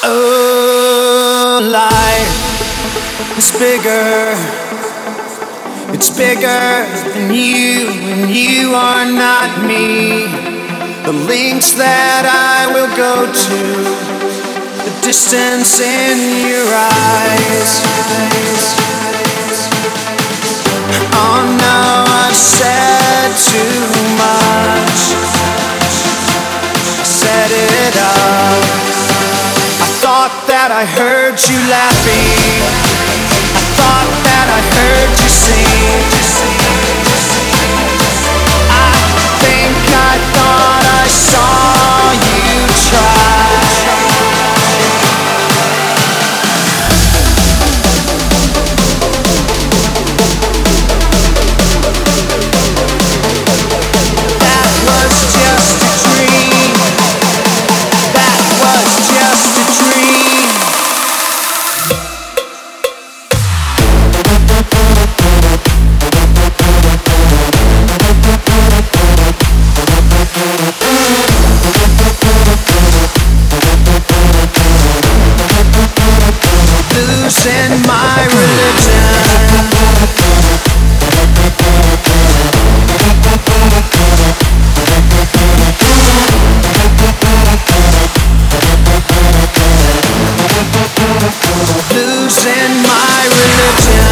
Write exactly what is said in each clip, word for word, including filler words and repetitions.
Oh, life is bigger. It's bigger than you, and you are not me. The links that I will go to, the distance in your eyes. Oh no, I've said too much. I set it up. I thought that I heard you laughing. I thought that I heard you sing. I think I thought I saw you try. That was just a dream. That was just a dream. Losing my religion. Losing my religion.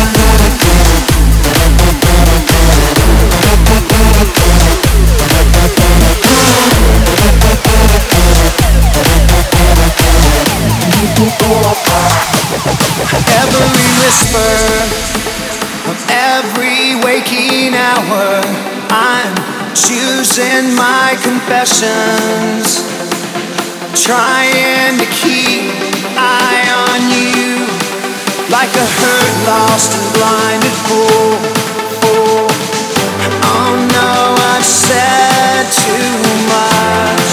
Every whisper of every waking hour, I'm choosing my confessions, trying to keep an eye on you, like a hurt, lost and blinded fool. fool. Oh no, I've said too much.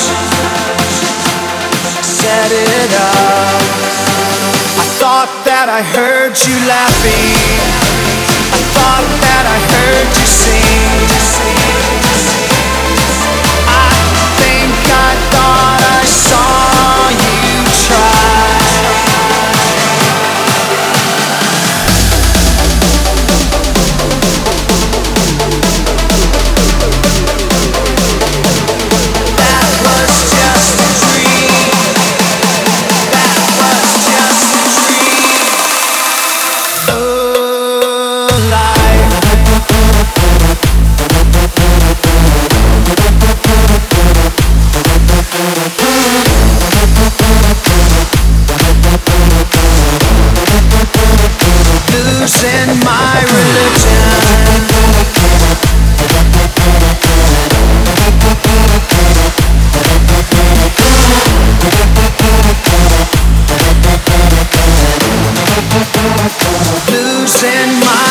Set it up. I thought that I heard you laughing. I thought that I heard you sing. I think I thought I saw you try. That was just a dream. That was just a dream. Oh, life. Losing my religion. Losing my